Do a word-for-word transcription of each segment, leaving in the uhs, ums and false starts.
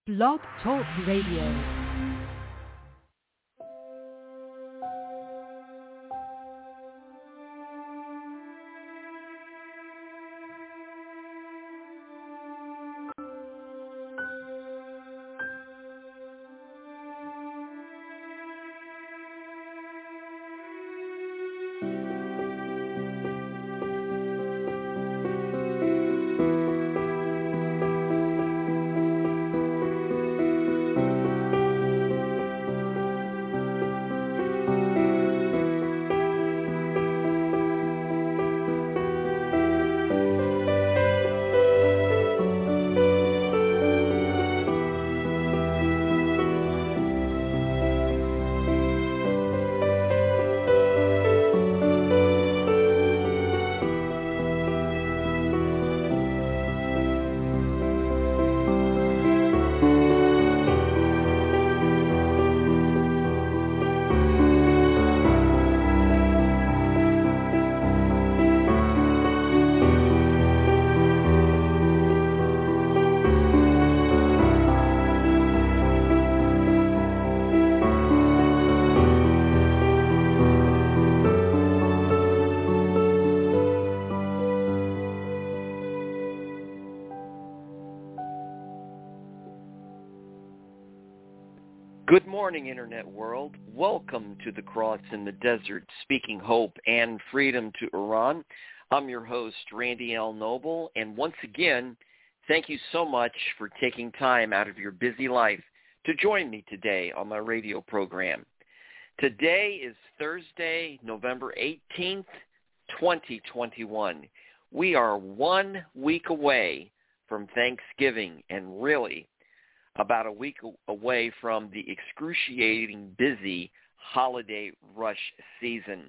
Blog Talk Radio. Good morning, Internet world. Welcome to The Cross in the Desert, speaking hope and freedom to Iran. I'm your host, Randy L. Noble, and once again, thank you so much for taking time out of your busy life to join me today on my radio program. Today is Thursday, November eighteenth, twenty twenty-one. We are one week away from Thanksgiving and really about a week away from the excruciating busy holiday rush season.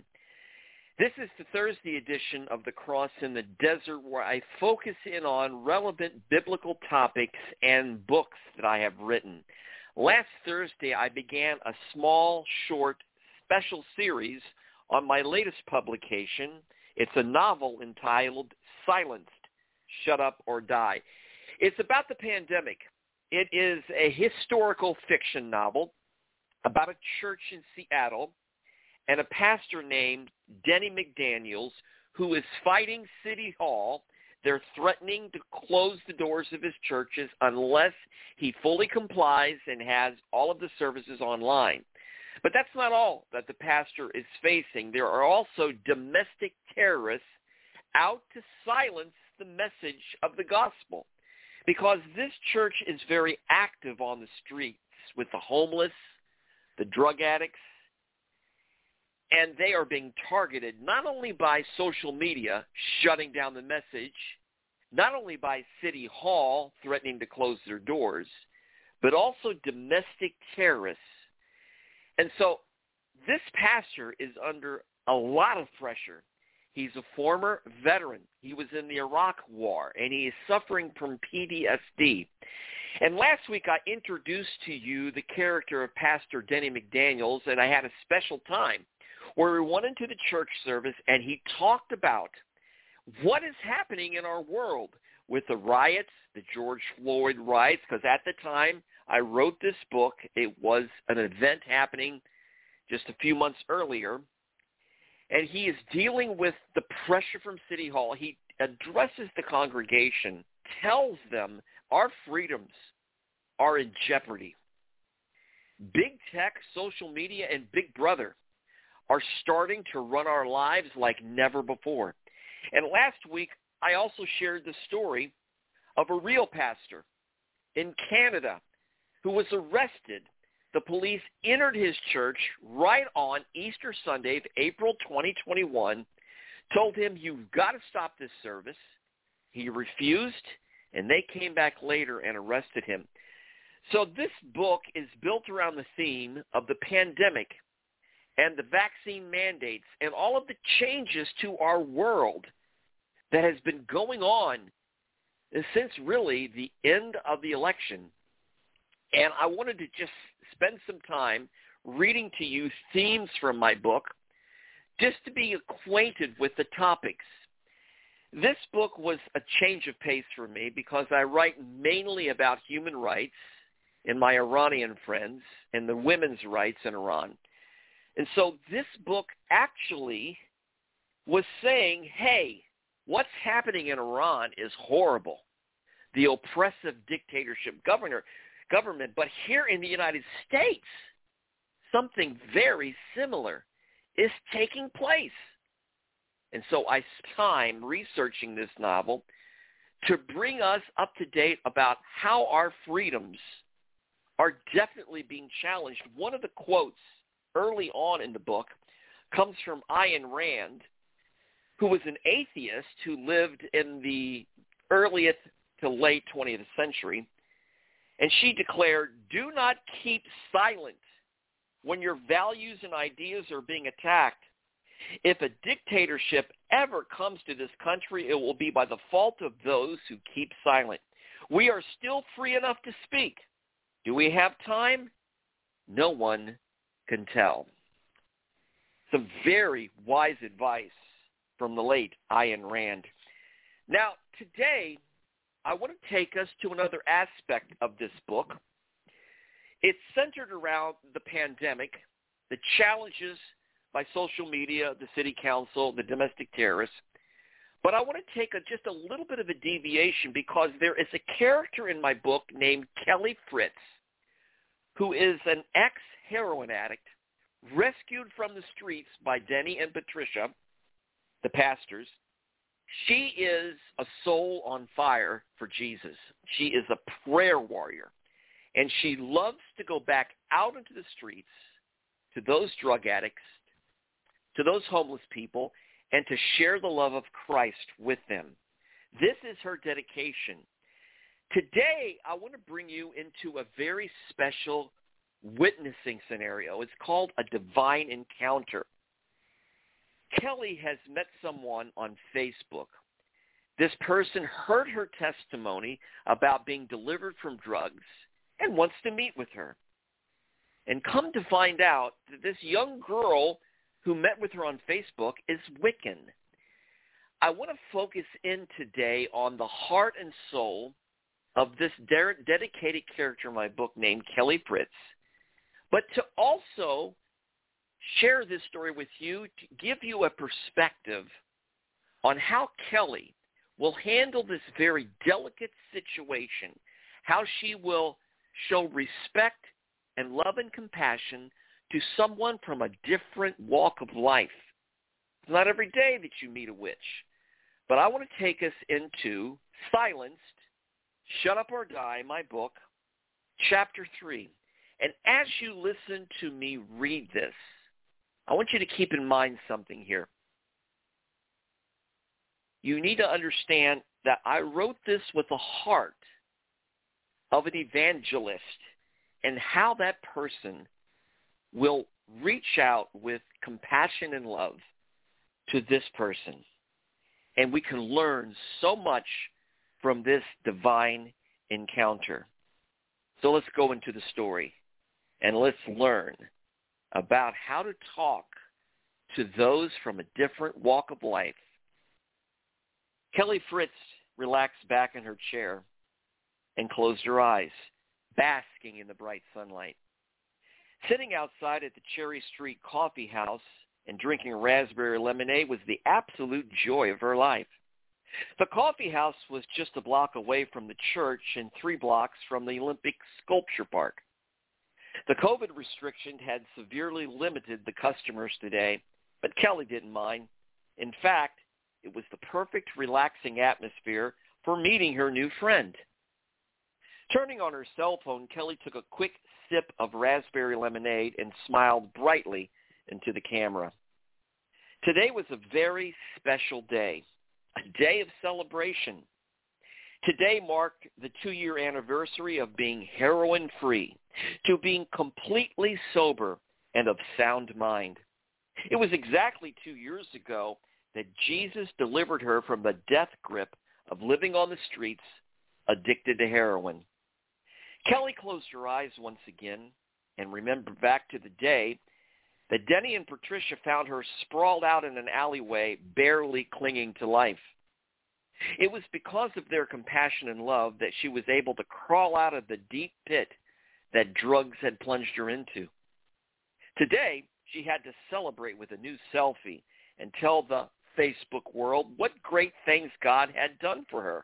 This is the Thursday edition of The Cross in the Desert, where I focus in on relevant biblical topics and books that I have written. Last Thursday, I began a small, short, special series on my latest publication. It's a novel entitled Silenced, Shut Up or Die. It's about the pandemic. It is a historical fiction novel about a church in Seattle and a pastor named Denny McDaniels who is fighting City Hall. They're threatening to close the doors of his churches unless he fully complies and has all of the services online. But that's not all that the pastor is facing. There are also domestic terrorists out to silence the message of the gospel, because this church is very active on the streets with the homeless, the drug addicts, and they are being targeted not only by social media shutting down the message, not only by City Hall threatening to close their doors, but also domestic terrorists. And so this pastor is under a lot of pressure. He's a former veteran. He was in the Iraq War, and he is suffering from P T S D. And last week I introduced to you the character of Pastor Denny McDaniels, and I had a special time where we went into the church service, and he talked about what is happening in our world with the riots, the George Floyd riots, because at the time I wrote this book, it was an event happening just a few months earlier. And he is dealing with the pressure from City Hall. He addresses the congregation, tells them our freedoms are in jeopardy. Big tech, social media, and Big Brother are starting to run our lives like never before. And last week, I also shared the story of a real pastor in Canada who was arrested. The police entered his church right on Easter Sunday, April twenty twenty-one, told him, "You've got to stop this service." He refused, and they came back later and arrested him. So this book is built around the theme of the pandemic and the vaccine mandates and all of the changes to our world that has been going on since really the end of the election. And I wanted to just spend some time reading to you themes from my book just to be acquainted with the topics. This book was a change of pace for me because I write mainly about human rights and my Iranian friends and the women's rights in Iran. And so this book actually was saying, hey, what's happening in Iran is horrible, the oppressive dictatorship governor, government. But here in the United States, something very similar is taking place. And so I spent time researching this novel to bring us up to date about how our freedoms are definitely being challenged. One of the quotes early on in the book comes from Ayn Rand, who was an atheist who lived in the earliest to late twentieth century, and she declared, "Do not keep silent when your values and ideas are being attacked. If a dictatorship ever comes to this country, it will be by the fault of those who keep silent. We are still free enough to speak. Do we have time? No one can tell." Some very wise advice from the late Ayn Rand. Now, today, I want to take us to another aspect of this book. It's centered around the pandemic, the challenges by social media, the city council, the domestic terrorists. But I want to take a, just a little bit of a deviation because there is a character in my book named Kelly Fritz, who is an ex-heroin addict rescued from the streets by Denny and Patricia, the pastors. She is a soul on fire for Jesus. She is a prayer warrior, and she loves to go back out into the streets to those drug addicts, to those homeless people, and to share the love of Christ with them. This is her dedication. Today, I want to bring you into a very special witnessing scenario. It's called a divine encounter. Kelly has met someone on Facebook. This person heard her testimony about being delivered from drugs and wants to meet with her. And come to find out that this young girl who met with her on Facebook is Wiccan. I want to focus in today on the heart and soul of this de- dedicated character in my book named Kelly Fritz, but to also share this story with you to give you a perspective on how Kelly will handle this very delicate situation, how she will show respect and love and compassion to someone from a different walk of life. It's not every day that you meet a witch. But I want to take us into Silenced, Shut Up or Die, my book, chapter three. And as you listen to me read this, I want you to keep in mind something here. You need to understand that I wrote this with the heart of an evangelist and how that person will reach out with compassion and love to this person. And we can learn so much from this divine encounter. So let's go into the story and let's learn about how to talk to those from a different walk of life. Kelly Fritz relaxed back in her chair and closed her eyes, basking in the bright sunlight. Sitting outside at the Cherry Street Coffee House and drinking raspberry lemonade was the absolute joy of her life. The coffee house was just a block away from the church and three blocks from the Olympic Sculpture Park. The COVID restriction had severely limited the customers today, but Kelly didn't mind. In fact, it was the perfect relaxing atmosphere for meeting her new friend. Turning on her cell phone, Kelly took a quick sip of raspberry lemonade and smiled brightly into the camera. Today was a very special day, a day of celebration. Today marked the two-year anniversary of being heroin-free, to being completely sober and of sound mind. It was exactly two years ago that Jesus delivered her from the death grip of living on the streets, addicted to heroin. Kelly closed her eyes once again and remembered back to the day that Denny and Patricia found her sprawled out in an alleyway, barely clinging to life. It was because of their compassion and love that she was able to crawl out of the deep pit that drugs had plunged her into. Today, she had to celebrate with a new selfie and tell the Facebook world what great things God had done for her.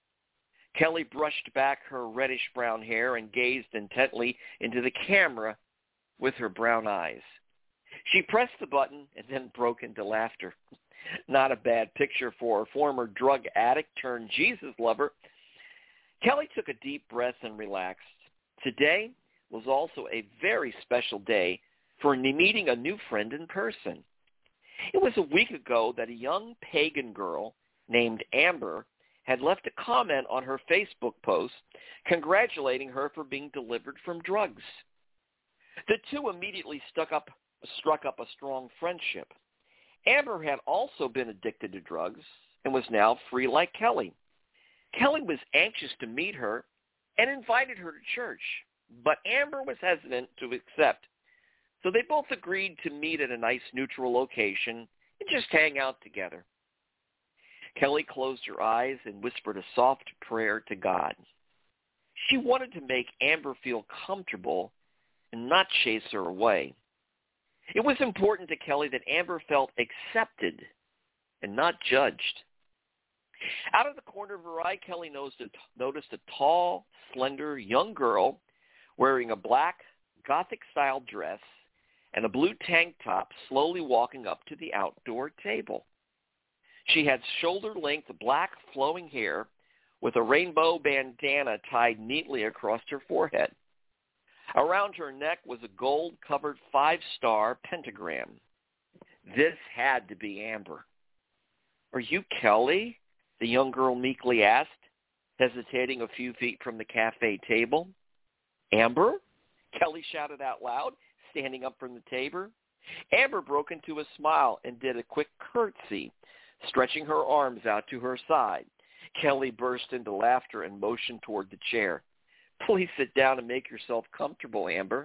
Kelly brushed back her reddish-brown hair and gazed intently into the camera with her brown eyes. She pressed the button and then broke into laughter. Not a bad picture for a former drug addict turned Jesus lover. Kelly took a deep breath and relaxed. Today was also a very special day for meeting a new friend in person. It was a week ago that a young pagan girl named Amber had left a comment on her Facebook post congratulating her for being delivered from drugs. The two immediately stuck up, struck up a strong friendship. Amber had also been addicted to drugs and was now free like Kelly. Kelly was anxious to meet her and invited her to church, but Amber was hesitant to accept. So they both agreed to meet at a nice neutral location and just hang out together. Kelly closed her eyes and whispered a soft prayer to God. She wanted to make Amber feel comfortable and not chase her away. It was important to Kelly that Amber felt accepted and not judged. Out of the corner of her eye, Kelly noticed a tall, slender young girl wearing a black Gothic-style dress and a blue tank top slowly walking up to the outdoor table. She had shoulder-length black flowing hair with a rainbow bandana tied neatly across her forehead. Around her neck was a gold-covered five-star pentagram. This had to be Amber. "Are you Kelly?" the young girl meekly asked, hesitating a few feet from the cafe table. "Amber?" Kelly shouted out loud, standing up from the table. Amber broke into a smile and did a quick curtsy, stretching her arms out to her side. Kelly burst into laughter and motioned toward the chair. "Please sit down and make yourself comfortable, Amber."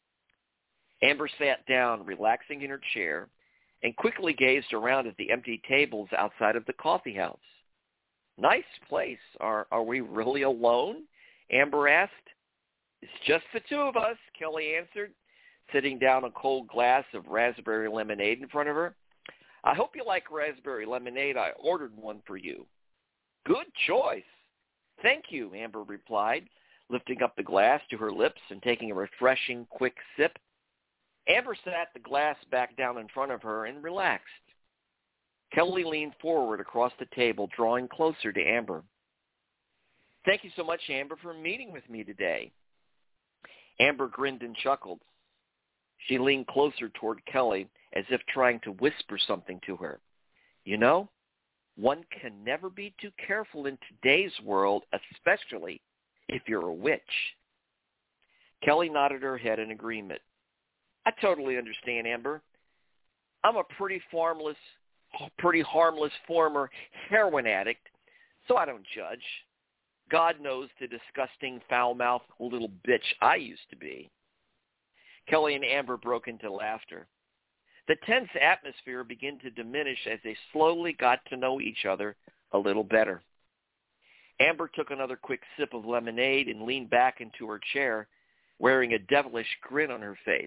Amber sat down, relaxing in her chair, and quickly gazed around at the empty tables outside of the coffee house. "Nice place. Are, are we really alone?" Amber asked. "It's just the two of us," Kelly answered, sitting down a cold glass of raspberry lemonade in front of her. "I hope you like raspberry lemonade. I ordered one for you." "Good choice." "Thank you," Amber replied, lifting up the glass to her lips and taking a refreshing, quick sip. Amber sat the glass back down in front of her and relaxed. Kelly leaned forward across the table, drawing closer to Amber. "Thank you so much, Amber, for meeting with me today." Amber grinned and chuckled. She leaned closer toward Kelly as if trying to whisper something to her. "You know, one can never be too careful in today's world, especially if you're a witch." Kelly nodded her head in agreement. "I totally understand, Amber. I'm a pretty harmless, pretty harmless former heroin addict, so I don't judge. God knows the disgusting, foul-mouthed little bitch I used to be." Kelly and Amber broke into laughter. The tense atmosphere began to diminish as they slowly got to know each other a little better. Amber took another quick sip of lemonade and leaned back into her chair, wearing a devilish grin on her face.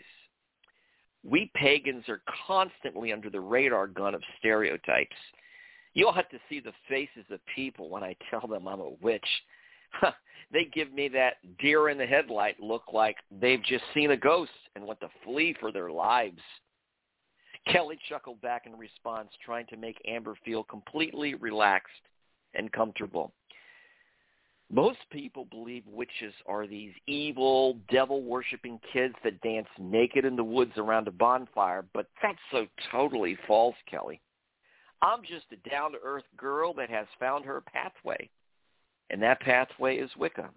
We pagans are constantly under the radar gun of stereotypes. You'll have to see the faces of people when I tell them I'm a witch. They give me that deer in the headlight look like they've just seen a ghost and want to flee for their lives. Kelly chuckled back in response, trying to make Amber feel completely relaxed and comfortable. Most people believe witches are these evil, devil-worshipping kids that dance naked in the woods around a bonfire, but that's so totally false, Kelly. I'm just a down-to-earth girl that has found her pathway, and that pathway is Wicca.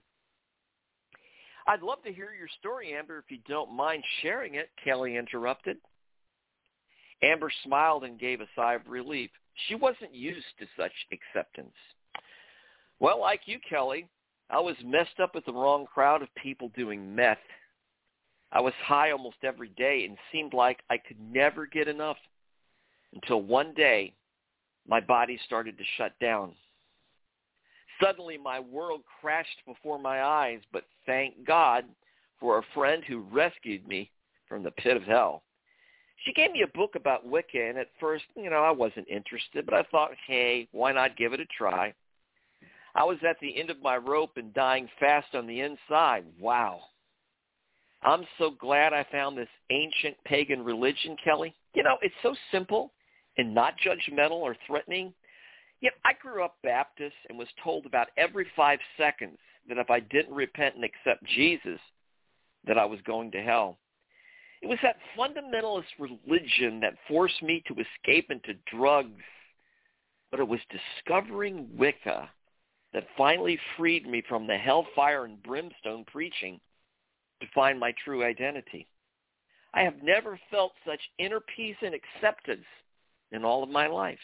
"I'd love to hear your story, Amber, if you don't mind sharing it," Kelly interrupted. Amber smiled and gave a sigh of relief. She wasn't used to such acceptance. "Well, like you, Kelly, I was messed up with the wrong crowd of people doing meth. I was high almost every day and seemed like I could never get enough until one day my body started to shut down. Suddenly my world crashed before my eyes, but thank God for a friend who rescued me from the pit of hell. She gave me a book about Wicca, and at first, you know, I wasn't interested, but I thought, hey, why not give it a try? I was at the end of my rope and dying fast on the inside. Wow. I'm so glad I found this ancient pagan religion, Kelly. You know, it's so simple and not judgmental or threatening. Yet I grew up Baptist and was told about every five seconds that if I didn't repent and accept Jesus, that I was going to hell. It was that fundamentalist religion that forced me to escape into drugs, but it was discovering Wicca that finally freed me from the hellfire and brimstone preaching to find my true identity. I have never felt such inner peace and acceptance in all of my life.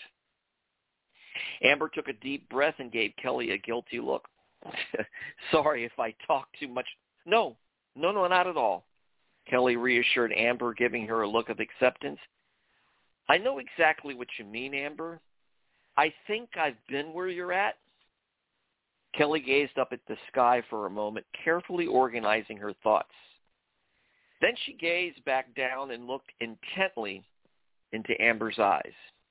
Amber took a deep breath and gave Kelly a guilty look. Sorry if I talk too much. No, no, no, not at all. Kelly reassured Amber, giving her a look of acceptance. I know exactly what you mean, Amber. I think I've been where you're at. Kelly gazed up at the sky for a moment, carefully organizing her thoughts. Then she gazed back down and looked intently into Amber's eyes.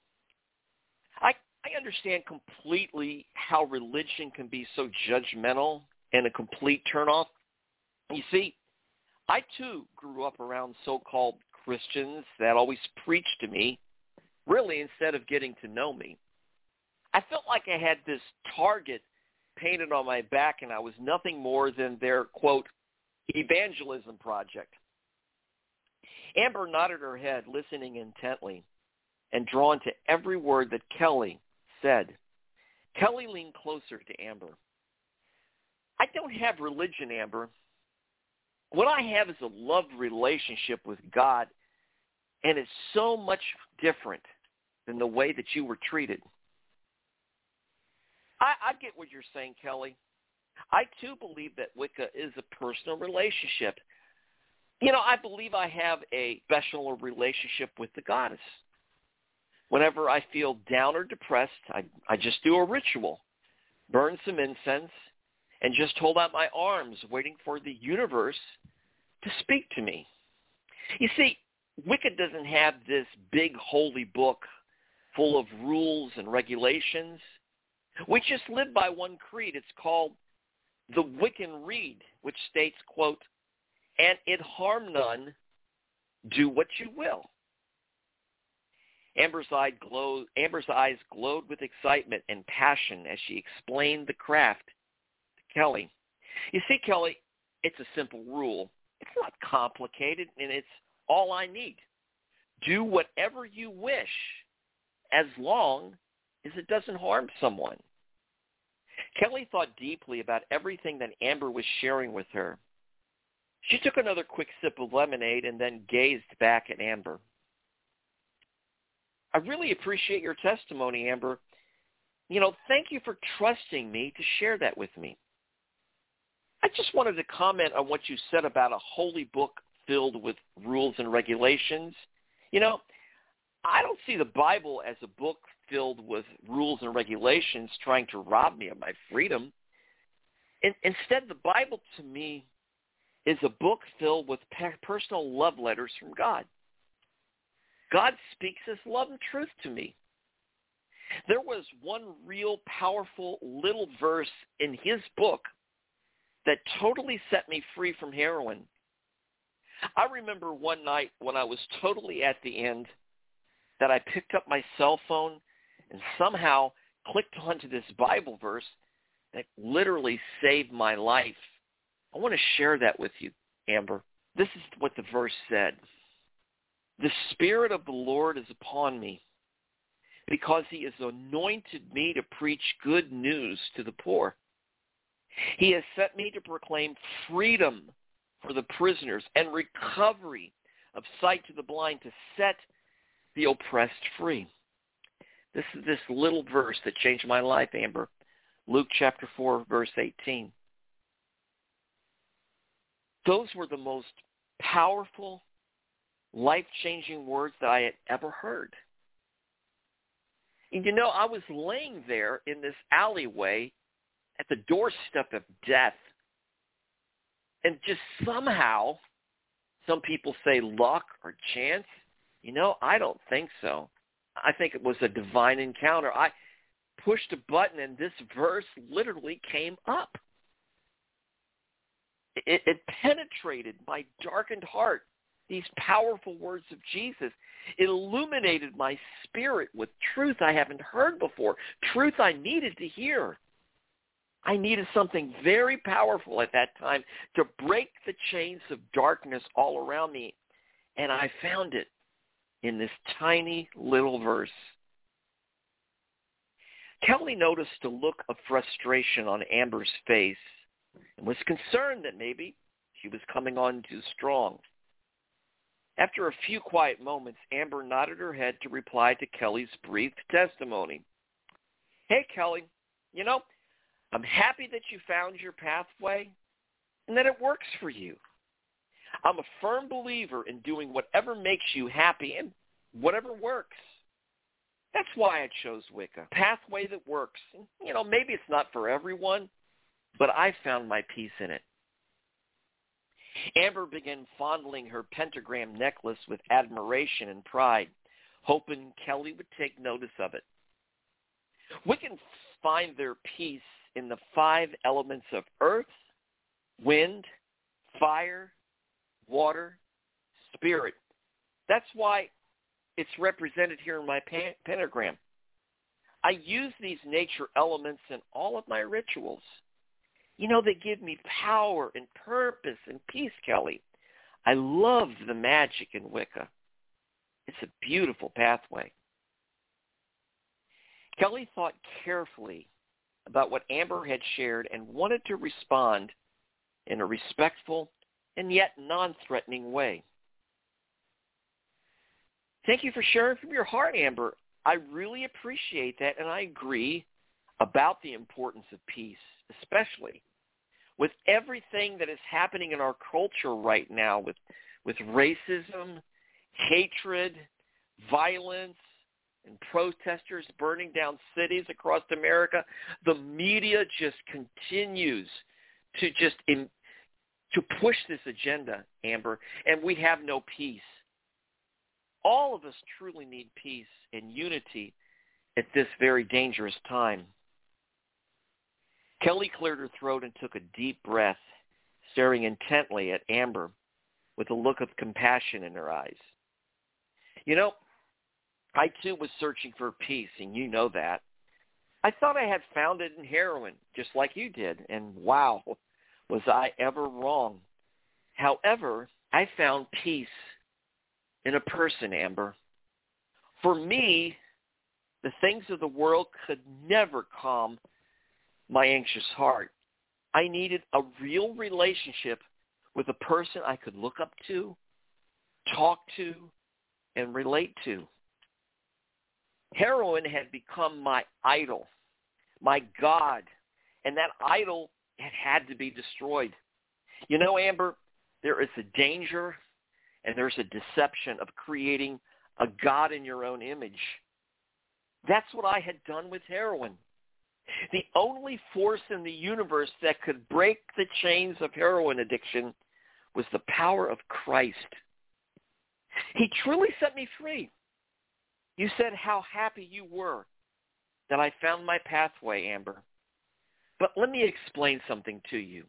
I, I understand completely how religion can be so judgmental and a complete turnoff. You see, I, too, grew up around so-called Christians that always preached to me, really, instead of getting to know me. I felt like I had this target painted on my back, and I was nothing more than their, quote, evangelism project. Amber nodded her head, listening intently, and drawn to every word that Kelly said. Kelly leaned closer to Amber. I don't have religion, Amber. What I have is a love relationship with God, and it's so much different than the way that you were treated. I, I get what you're saying, Kelly. I, too, believe that Wicca is a personal relationship. You know, I believe I have a special relationship with the goddess. Whenever I feel down or depressed, I, I just do a ritual, burn some incense, and just hold out my arms, waiting for the universe to speak to me. You see, Wicca doesn't have this big holy book full of rules and regulations. We just live by one creed. It's called the Wiccan Rede, which states, quote, and it harm none, do what you will. Amber's, eye glowed, Amber's eyes glowed with excitement and passion as she explained the craft to Kelly. You see, Kelly, it's a simple rule. It's not complicated, and it's all I need. Do whatever you wish as long as it doesn't harm someone. Kelly thought deeply about everything that Amber was sharing with her. She took another quick sip of lemonade and then gazed back at Amber. I really appreciate your testimony, Amber. You know, thank you for trusting me to share that with me. I just wanted to comment on what you said about a holy book filled with rules and regulations. You know, I don't see the Bible as a book filled with rules and regulations trying to rob me of my freedom. In, instead, the Bible to me is a book filled with personal love letters from God. God speaks his love and truth to me. There was one real powerful little verse in his book that totally set me free from heroin. I remember one night when I was totally at the end that I picked up my cell phone and somehow clicked onto this Bible verse that literally saved my life. I want to share that with you, Amber. This is what the verse said. The Spirit of the Lord is upon me because he has anointed me to preach good news to the poor. He has sent me to proclaim freedom for the prisoners and recovery of sight to the blind, to set the oppressed free. This is this little verse that changed my life, Amber. Luke chapter four, verse eighteen. Those were the most powerful, life-changing words that I had ever heard. And you know, I was laying there in this alleyway at the doorstep of death. And just somehow, some people say luck or chance. You know, I don't think so. I think it was a divine encounter. I pushed a button and this verse literally came up. It, it penetrated my darkened heart, these powerful words of Jesus. It illuminated my spirit with truth I haven't heard before, truth I needed to hear. I needed something very powerful at that time to break the chains of darkness all around me, and I found it in this tiny little verse. Kelly noticed a look of frustration on Amber's face and was concerned that maybe she was coming on too strong. After a few quiet moments, Amber nodded her head to reply to Kelly's brief testimony. Hey, Kelly, you know, I'm happy that you found your pathway and that it works for you. I'm a firm believer in doing whatever makes you happy and whatever works. That's why I chose Wicca, a pathway that works. You know, maybe it's not for everyone, but I found my peace in it. Amber began fondling her pentagram necklace with admiration and pride, hoping Kelly would take notice of it. Wiccans find their peace in the five elements of earth, wind, fire, water, spirit. That's why it's represented here in my pentagram. I use these nature elements in all of my rituals. You know, they give me power and purpose and peace, Kelly. I love the magic in Wicca. It's a beautiful pathway. Kelly thought carefully about what Amber had shared and wanted to respond in a respectful and yet non-threatening way. Thank you for sharing from your heart, Amber. I really appreciate that, and I agree about the importance of peace, especially with everything that is happening in our culture right now with, with racism, hatred, violence, and protesters burning down cities across America. The media just continues to just in, to push this agenda, Amber, and we have no peace. All of us truly need peace and unity at this very dangerous time. Kelly cleared her throat and took a deep breath, staring intently at Amber with a look of compassion in her eyes. You know, I too was searching for peace, and you know that. I thought I had found it in heroin, just like you did, and wow, was I ever wrong. However, I found peace in a person, Amber. For me, the things of the world could never calm my anxious heart. I needed a real relationship with a person I could look up to, talk to, and relate to. Heroin had become my idol, my God, and that idol had had to be destroyed. You know, Amber, there is a danger and there's a deception of creating a God in your own image. That's what I had done with heroin. The only force in the universe that could break the chains of heroin addiction was the power of Christ. He truly set me free. You said how happy you were that I found my pathway, Amber. But let me explain something to you.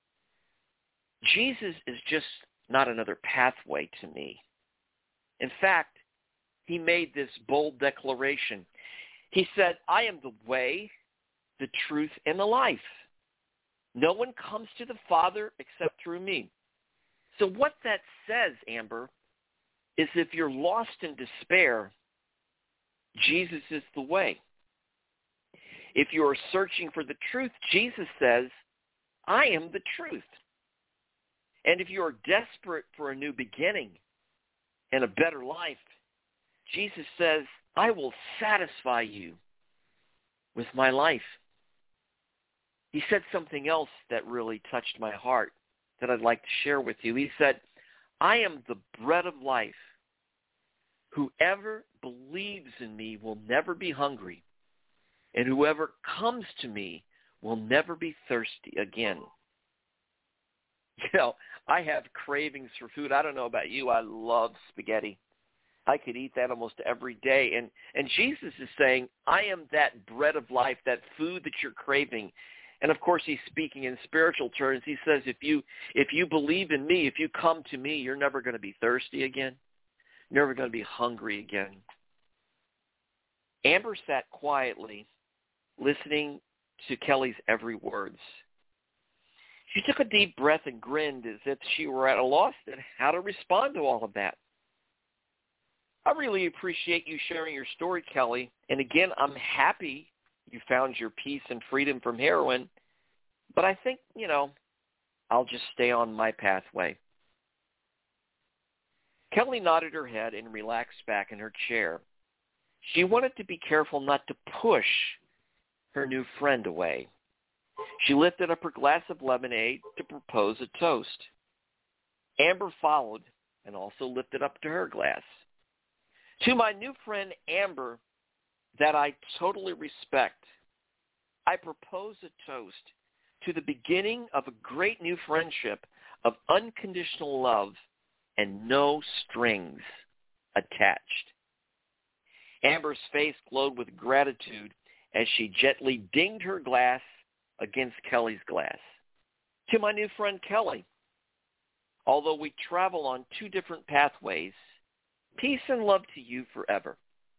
Jesus is just not another pathway to me. In fact, he made this bold declaration. He said, I am the way, the truth, and the life. No one comes to the Father except through me. So what that says, Amber, is if you're lost in despair, Jesus is the way. If you are searching for the truth, Jesus says, I am the truth. And if you are desperate for a new beginning and a better life, Jesus says, I will satisfy you with my life. He said something else that really touched my heart that I'd like to share with you. He said, I am the bread of life. Whoever believes in me will never be hungry, and whoever comes to me will never be thirsty again. You know, I have cravings for food. I don't know about you. I love spaghetti. I could eat that almost every day. And, and Jesus is saying, I am that bread of life, that food that you're craving. And, of course, he's speaking in spiritual terms. He says, if you if you believe in me, if you come to me, you're never going to be thirsty again. You're never going to be hungry again. Amber sat quietly, listening to Kelly's every words. She took a deep breath and grinned as if she were at a loss at how to respond to all of that. I really appreciate you sharing your story, Kelly. And again, I'm happy you found your peace and freedom from heroin. But I think, you know, I'll just stay on my pathway. Kelly nodded her head and relaxed back in her chair. She wanted to be careful not to push her new friend away. She lifted up her glass of lemonade to propose a toast. Amber followed and also lifted up to her glass. To my new friend Amber, that I totally respect, I propose a toast to the beginning of a great new friendship of unconditional love and no strings attached. Amber's face glowed with gratitude as she gently dinged her glass against Kelly's glass. To my new friend Kelly, although we travel on two different pathways, peace and love to you forever.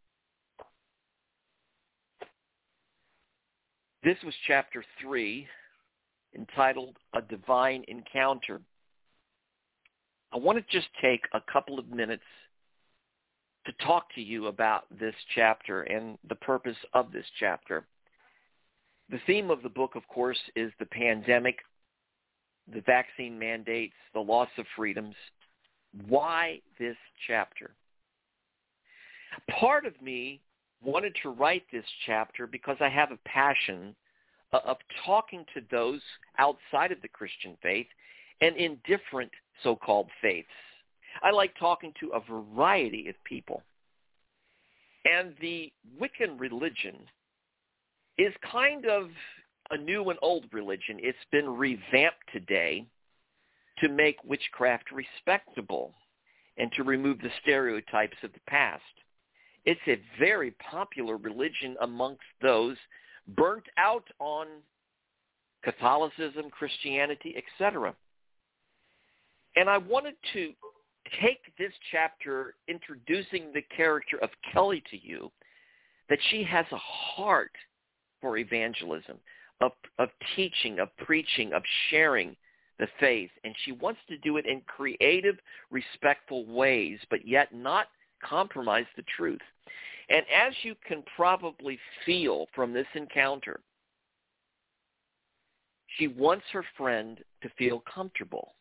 This was chapter three, entitled A Divine Encounter. I want to just take a couple of minutes to talk to you about this chapter and the purpose of this chapter. The theme of the book, of course, is the pandemic, the vaccine mandates, the loss of freedoms. Why this chapter? Part of me wanted to write this chapter because I have a passion of talking to those outside of the Christian faith and in different so-called faiths. I like talking to a variety of people. And the Wiccan religion is kind of a new and old religion. It's been revamped today to make witchcraft respectable and to remove the stereotypes of the past. It's a very popular religion amongst those burnt out on Catholicism, Christianity, et cetera. And I wanted to take this chapter introducing the character of Kelly to you, that she has a heart for evangelism, of, of teaching, of preaching, of sharing the faith. And she wants to do it in creative, respectful ways, but yet not compromise the truth. And as you can probably feel from this encounter, she wants her friend to feel comfortable.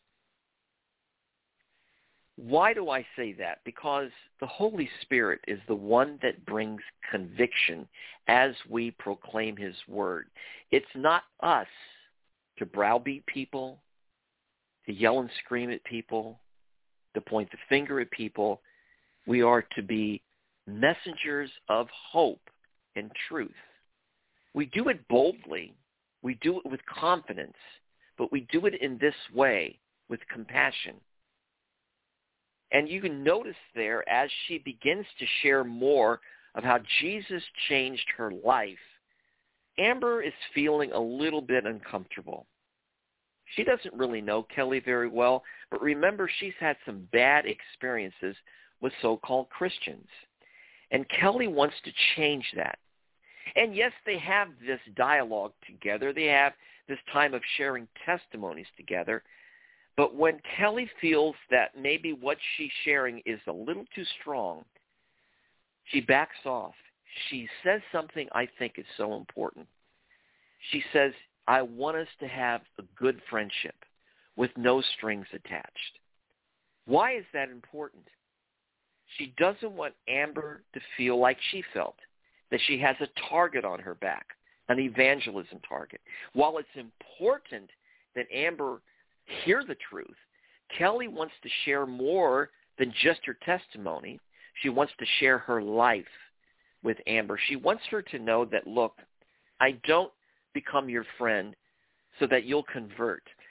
Why do I say that? Because the Holy Spirit is the one that brings conviction as we proclaim his word. It's not us to browbeat people, to yell and scream at people, to point the finger at people. We are to be messengers of hope and truth. We do it boldly. We do it with confidence, but we do it in this way with compassion. And you can notice there, as she begins to share more of how Jesus changed her life, Amber is feeling a little bit uncomfortable. She doesn't really know Kelly very well, but remember, she's had some bad experiences with so-called Christians. And Kelly wants to change that. And yes, they have this dialogue together. They have this time of sharing testimonies together. But when Kelly feels that maybe what she's sharing is a little too strong, she backs off. She says something I think is so important. She says, I want us to have a good friendship with no strings attached. Why is that important? She doesn't want Amber to feel like she felt, that she has a target on her back, an evangelism target. While it's important that Amber hear the truth, Kelly wants to share more than just her testimony. She wants to share her life with Amber. She wants her to know that, look, I don't become your friend so that you'll convert.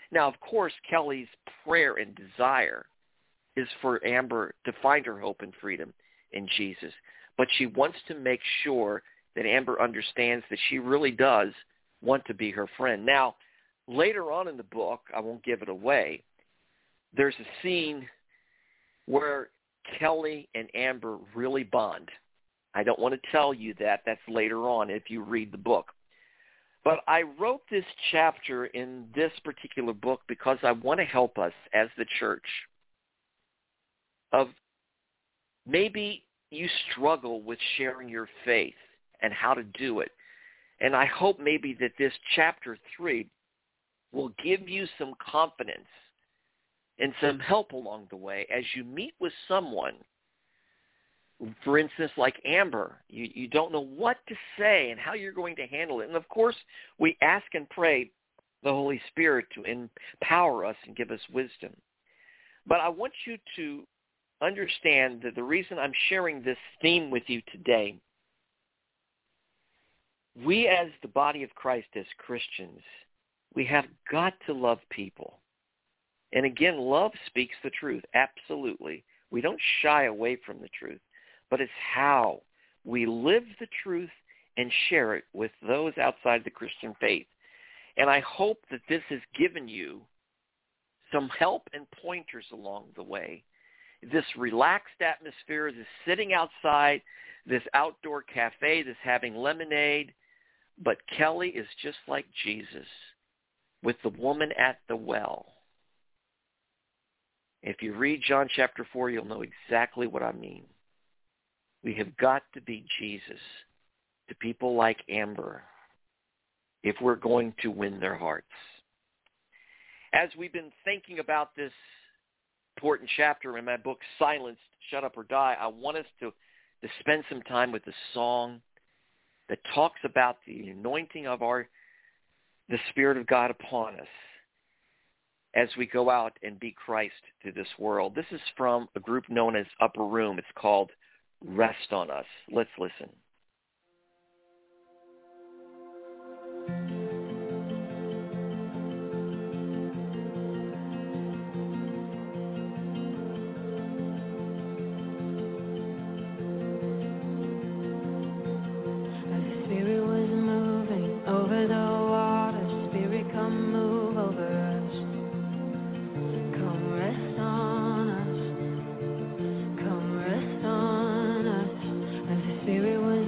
Now, of course, Kelly's prayer and desire is for Amber to find her hope and freedom in Jesus. But she wants to make sure that Amber understands that she really does want to be her friend. Now, later on in the book, I won't give it away, there's a scene where Kelly and Amber really bond. I don't want to tell you that. That's later on if you read the book. But I wrote this chapter in this particular book because I want to help us as the church of maybe you struggle with sharing your faith and how to do it. And I hope maybe that this chapter three will give you some confidence and some help along the way as you meet with someone. For instance, like Amber, you, you don't know what to say and how you're going to handle it. And, of course, we ask and pray the Holy Spirit to empower us and give us wisdom. But I want you to understand that the reason I'm sharing this theme with you today, we as the body of Christ, as Christians, we have got to love people. And again, love speaks the truth, absolutely. We don't shy away from the truth, but it's how we live the truth and share it with those outside the Christian faith. And I hope that this has given you some help and pointers along the way. This relaxed atmosphere, this sitting outside, this outdoor cafe, this having lemonade. But Kelly is just like Jesus with the woman at the well. If you read John chapter four, you'll know exactly what I mean. We have got to be Jesus to people like Amber if we're going to win their hearts. As we've been thinking about this important chapter in my book, Silenced, Shut Up or Die, I want us to, to spend some time with a song that talks about the anointing of our the Spirit of God upon us as we go out and be Christ to this world. This is from a group known as Upper Room. It's called Rest on Us. Let's listen. Spirit was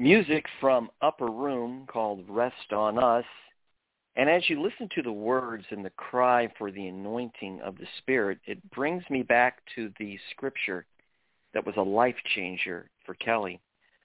music from Upper Room called Rest on Us. And as you listen to the words and the cry for the anointing of the Spirit, it brings me back to the scripture that was a life changer for Kelly.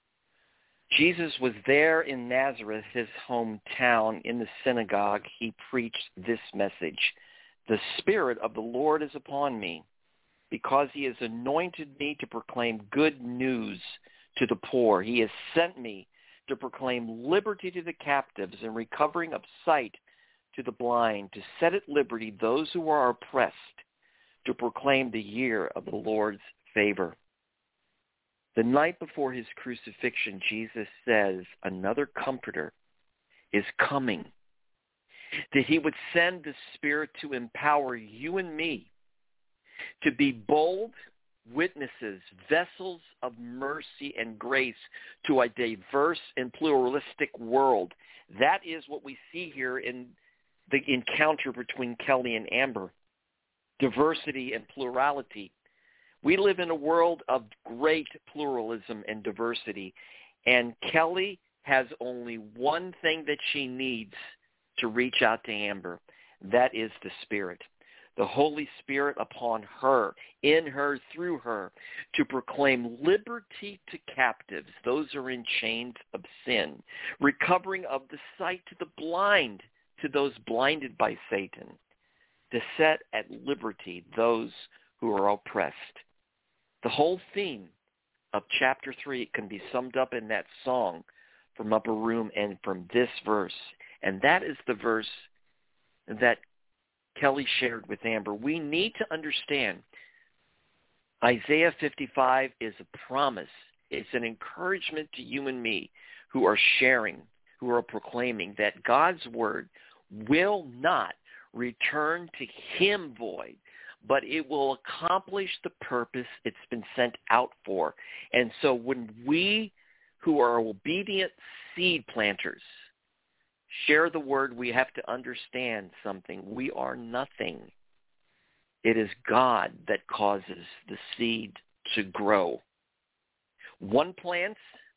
Jesus was there in Nazareth, his hometown, in the synagogue. He preached this message: "The Spirit of the Lord is upon me, because he has anointed me to proclaim good news to the poor. He has sent me to proclaim liberty to the captives and recovering of sight to the blind, to set at liberty those who are oppressed, to proclaim the year of the Lord's favor." The night before his crucifixion, Jesus says another comforter is coming, that he would send the Spirit to empower you and me to be bold witnesses, vessels of mercy and grace to a diverse and pluralistic world. That is what we see here in the encounter between Kelly and Amber. Diversity and plurality. We live in a world of great pluralism and diversity, and Kelly has only one thing that she needs to reach out to Amber. That is the Spirit. The Holy Spirit upon her, in her, through her, to proclaim liberty to captives, those who are in chains of sin, recovering of the sight to the blind, to those blinded by Satan, to set at liberty those who are oppressed. The whole theme of chapter three can be summed up in that song from Upper Room and from this verse, and that is the verse that Kelly shared with Amber. We need to understand Isaiah fifty-five is a promise. It's an encouragement to you and me who are sharing, who are proclaiming that God's word will not return to him void, but it will accomplish the purpose it's been sent out for. And so when we who are obedient seed planters share the word, we have to understand something. We are nothing. It is God that causes the seed to grow. One plants,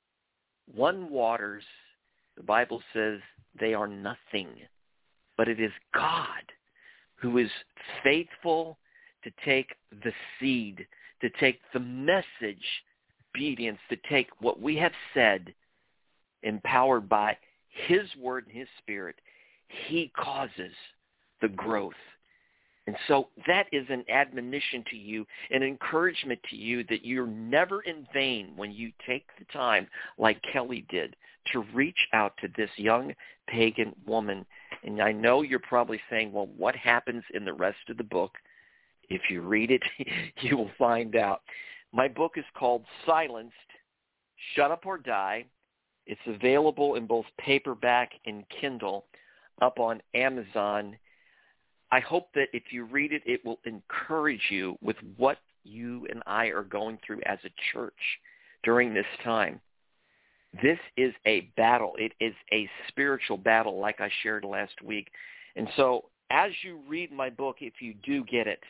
one waters. The Bible says they are nothing. But it is God who is faithful to take the seed, to take the message, obedience, to take what we have said, empowered by his word and his Spirit. He causes the growth. And so that is an admonition to you, an encouragement to you that you're never in vain when you take the time, like Kelly did, to reach out to this young pagan woman. And I know you're probably saying, well, what happens in the rest of the book? If you read it, you will find out. My book is called Silenced, Shut Up or Die. It's available in both paperback and Kindle up on Amazon. I hope that if you read it, it will encourage you with what you and I are going through as a church during this time. This is a battle. It is a spiritual battle, like I shared last week. And so as you read my book, if you do get it,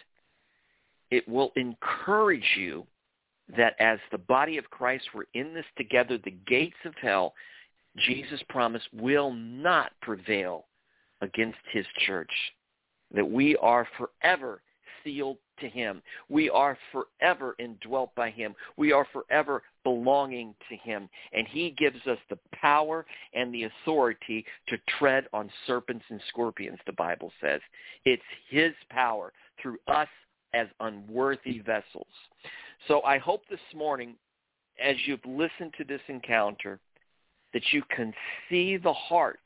it will encourage you that as the body of Christ, we're in this together. The gates of hell, Jesus promised, will not prevail against his church, that we are forever sealed to him. We are forever indwelt by him. We are forever belonging to him. And he gives us the power and the authority to tread on serpents and scorpions, the Bible says. It's his power through us as unworthy vessels. So I hope this morning, as you've listened to this encounter, that you can see the heart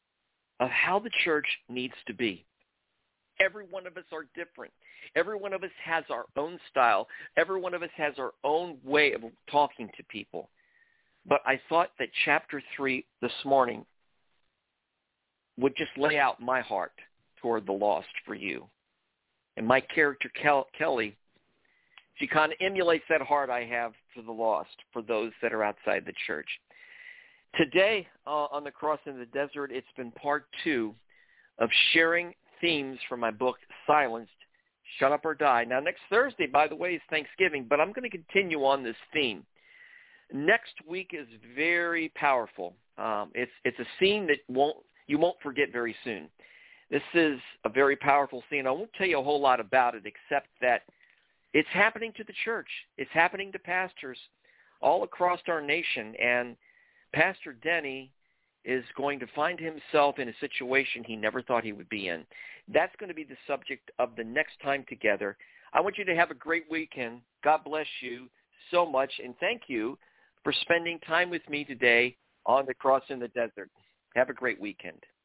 of how the church needs to be. Every one of us are different. Every one of us has our own style. Every one of us has our own way of talking to people. But I thought that chapter three this morning would just lay out my heart toward the lost for you. And my character, Kel- Kelly, she kind of emulates that heart I have for the lost, for those that are outside the church. Today, uh, on the Cross in the Desert, it's been part two of sharing themes from my book, Silenced, Shut Up or Die. Now, next Thursday, by the way, is Thanksgiving, but I'm going to continue on this theme. Next week is very powerful. Um, it's it's a scene that won't you won't forget very soon. This is a very powerful scene. I won't tell you a whole lot about it except that it's happening to the church. It's happening to pastors all across our nation. And Pastor Denny is going to find himself in a situation he never thought he would be in. That's going to be the subject of the next time together. I want you to have a great weekend. God bless you so much, and thank you for spending time with me today on the Cross in the Desert. Have a great weekend.